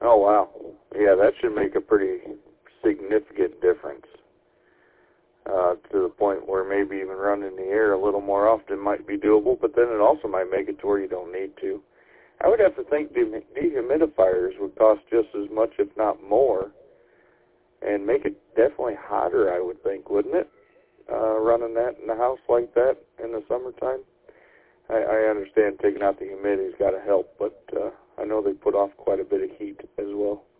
Oh, wow. Yeah, that should make a pretty significant difference. To the point where maybe even running the air a little more often might be doable, but then it also might make it to where you don't need to. I would have to think dehumidifiers would cost just as much, if not more, and make it definitely hotter, I would think, wouldn't it? Running that in the house like that in the summertime. I understand taking out the humidity's got to help, but I know they put off quite a bit of heat as well.